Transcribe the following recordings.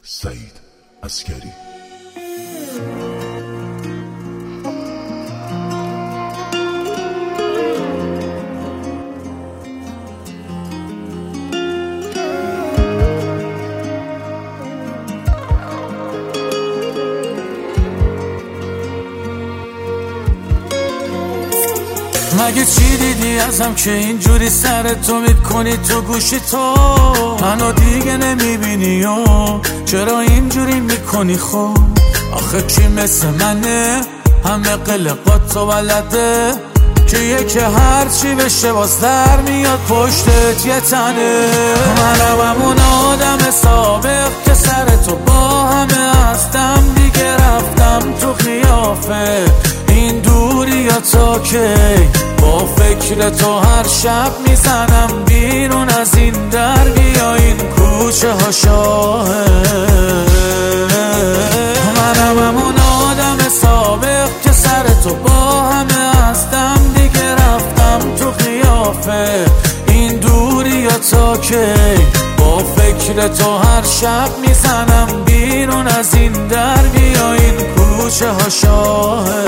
سعید عسکری. مگه چی دیدی ازم که اینجوری سر تو میکنی تو گوشی تو؟ منو دیگه نمیبینی و چرا اینجوری میکنی؟ خب آخه کی مثل منه همه قلقاتو بلده کیه که هرچی بشه باز در میاد پشتت یه تنه؟ منم همون آدم سابق که سر تو با همه هستم دیگه رفتم تو خیافه این دوری یا تا کی با فکر تو هر شب میزنم بیرون از این در بیا این کوچه ها شاهه. منم همون آدم سابق که سر تو با همه هستم دیگه رفتم تو خیافه این دوری یا تا کی با فکر تو هر شب میزنم بیرون از این در بیا این کوچه ها شاهه.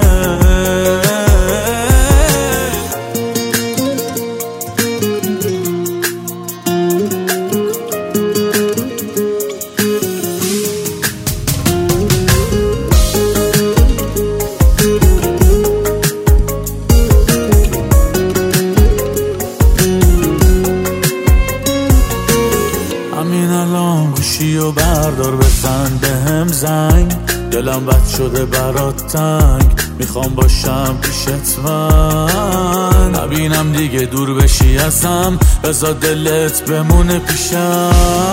همین الان گوشی و بردار بزن بهم زنگ دلم بد شده برات تنگ میخوام باشم پیشت من نبینم دیگه دور بشی ازم بذار دلت بمونه پیشم.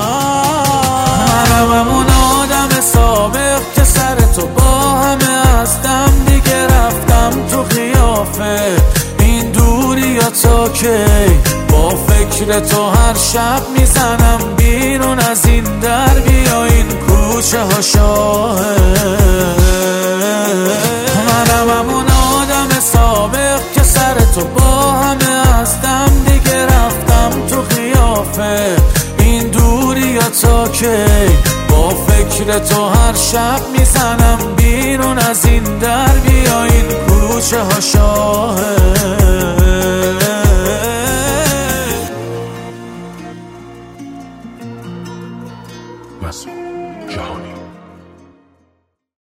منم همون آدم سابق که سر تو با همه هستم دیگه رفتم تو خیافه این دوری یا تا کی با فکر تو هر شب میزنم بیرون از این در بیا این کوچه ها شاهه. منم همون آدم سابق که سر تو با همه هستم دیگه رفتم تو خیافه این دوری یا تا کی با فکر تو هر شب میزنم بیرون از این در بیا این کوچه ها شاهه.